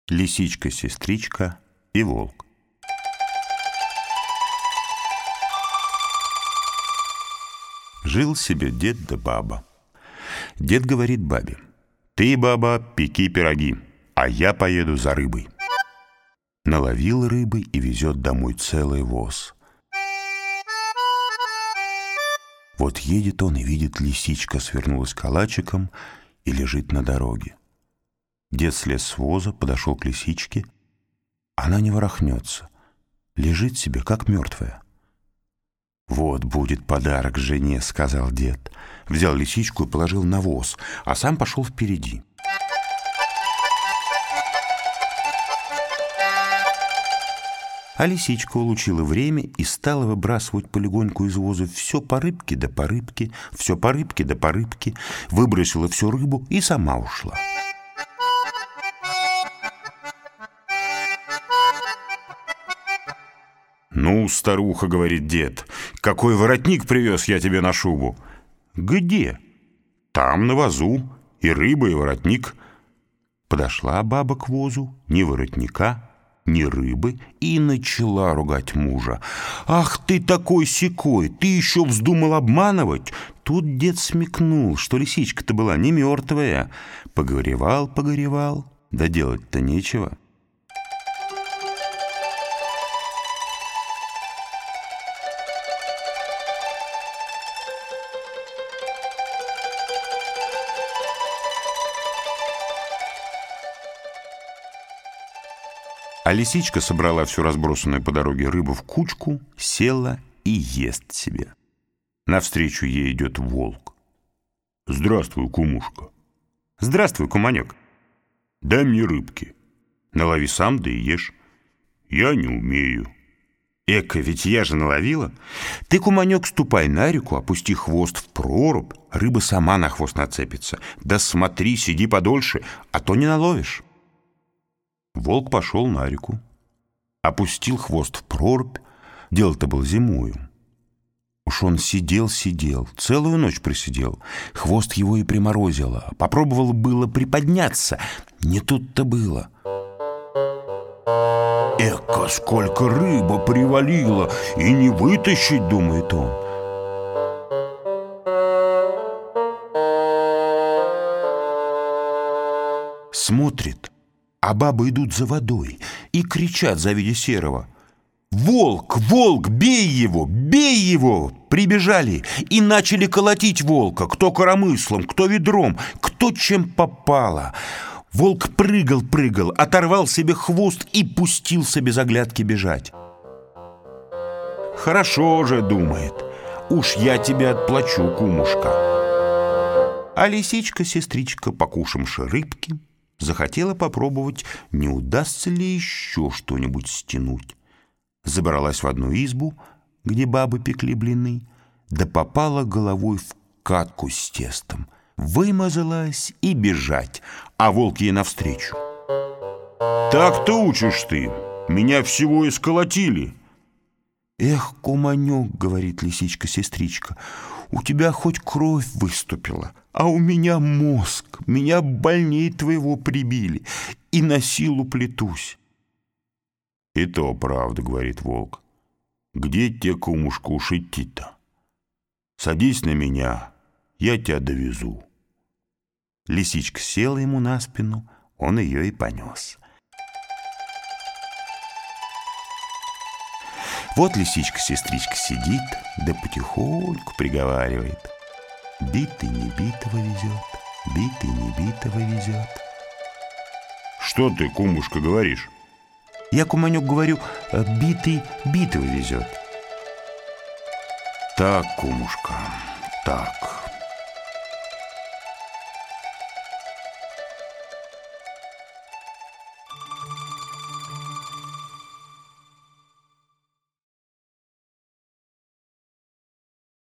Лисичка-сестричка и волк. Жил себе дед да баба. Дед говорит бабе: «Ты, баба, пеки пироги, а я поеду за рыбой». Наловил рыбы и везет домой целый воз. Вот едет он и видит, лисичка свернулась калачиком и лежит на дороге. Дед слез с воза, подошел к лисичке. Она не ворохнется, лежит себе, как мертвая. «Вот будет подарок жене», — сказал дед. Взял лисичку и положил на воз, а сам пошел впереди. А лисичка улучила время и стала выбрасывать полегоньку из воза все по рыбке да по рыбке, все по рыбке да по рыбке, выбросила всю рыбу и сама ушла. «Ну, старуха, — говорит дед, — какой воротник привез я тебе на шубу?» «Где?» «Там, на возу, и рыба, и воротник». Подошла баба к возу, ни воротника, ни рыбы, и начала ругать мужа. «Ах ты такой-сякой, ты еще вздумал обманывать!» Тут дед смекнул, что лисичка-то была не мертвая. Погоревал, да делать-то нечего. А лисичка собрала всю разбросанную по дороге рыбу в кучку, села и ест себе. Навстречу ей идет волк. «Здравствуй, кумушка». «Здравствуй, куманек». «Дай мне рыбки». «Налови сам, да и ешь». «Я не умею». «Эка, ведь я же наловила». «Ты, куманек, ступай на реку, опусти хвост в прорубь, рыба сама на хвост нацепится. Да смотри, сиди подольше, а то не наловишь». Волк пошел на реку, опустил хвост в прорубь. Дело-то было зимою. Уж он сидел, целую ночь просидел. Хвост его и приморозило. Попробовал было приподняться. Не тут-то было. «Эка, сколько рыба привалила! И не вытащить, — думает он. Смотрит, а бабы идут за водой и кричат, завидя серого: «Волк! Волк! Бей его! Бей его!» Прибежали и начали колотить волка, кто коромыслом, кто ведром, кто чем попало. Волк прыгал, оторвал себе хвост и пустился без оглядки бежать. «Хорошо же, — думает, — уж я тебе отплачу, кумушка». А лисичка-сестричка, покушавши рыбки, захотела попробовать, не удастся ли еще что-нибудь стянуть. Забралась в одну избу, где бабы пекли блины, да попала головой в катку с тестом, вымазалась и бежать, а волк ей навстречу. «Так-то учишь ты, меня всего исколотили». «Эх, куманек, — говорит лисичка-сестричка, — у тебя хоть кровь выступила, а у меня мозг, меня больней твоего прибили, и на силу плетусь». «И то правда, — говорит волк, — где тебе, кумушка, уж идти-то? Садись на меня, я тебя довезу». Лисичка села ему на спину, он ее и понес. Вот лисичка-сестричка сидит, да потихоньку приговаривает: «Битый не битого везет, битый не битого везет». «Что ты, кумушка, говоришь?» «Я, куманек, говорю, битый битого везет». «Так, кумушка, так».